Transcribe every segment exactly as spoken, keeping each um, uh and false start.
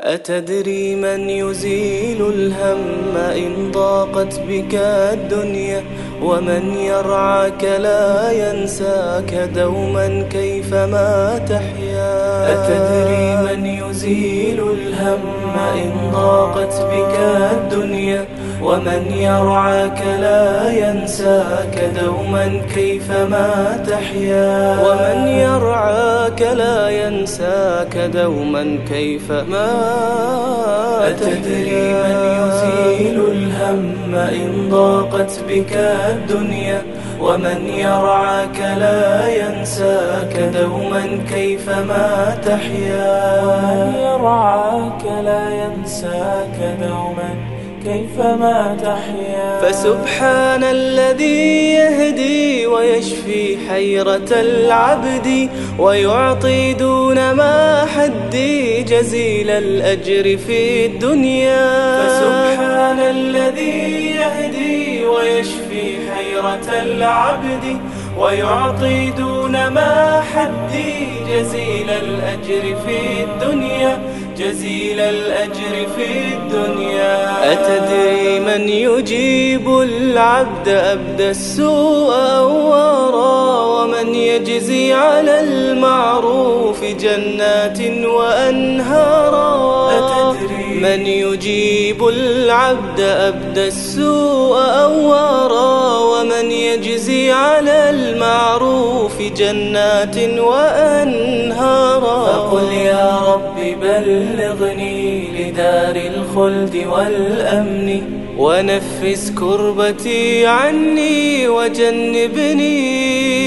أتدري من يزيل الهم إن ضاقت بك الدنيا، ومن يرعاك لا ينساك دوما كيفما تحيا. أتدري من يزيل الهم إن ضاقت بك الدنيا، ومن يرعاك لا ينساك دوما كيفما تحيا. ومن يرعاك لا ينساك دوما كيفما. أتدري من يزيل الهم إن ضاقت بك الدنيا، ومن يرعاك لا ينساك دوما كيفما تحيا. ومن يرعاك لا ينساك دوما كيفما تحيا. فسبحان الذي يهدي ويشفي حيرة العبد، ويعطي دون ما حدي جزيل الأجر في الدنيا. فسبحان الذي يهدي ويشفي حيرة العبد، ويعطي دون ما حدي جزيل الأجر في الدنيا. جزيل الأجر في الدنيا. أتدري من يجيب العبد أبدى السوء أوارا، ومن يجزي على المعروف جنات وأنهارا. أتدري من يجيب العبد أبدى السوء أوارا، ومن يجزي على المعروف جنات وأنهارا. فقل يا رب بلغني لدار الخلد والأمن، ونفس كربتي عني وجنبني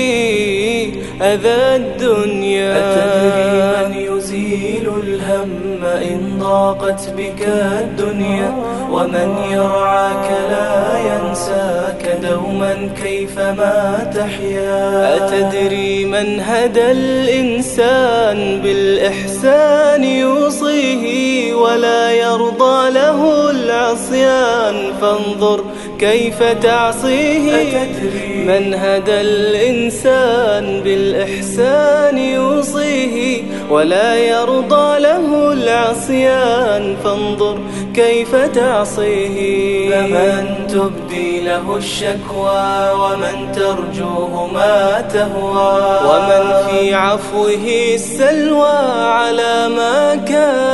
أذى الدنيا. أتدري من يزيل الهم إن ضاقت بك الدنيا، ومن يرعاك لا ينساك دوما كيفما تحيا. أتدري من هدى الإنسان بالإحسان يوصيه، ولا يرضى له العصيان فانظر كيف تعصيه. أتدري من هدى الإنسان بالإحسان يوصيه، ولا يرضى له العصيان فانظر كيف تعصيه. فمن تبدي له الشكوى ومن ترجوه ما تهوى، ومن في عفوه السلوى على ما كان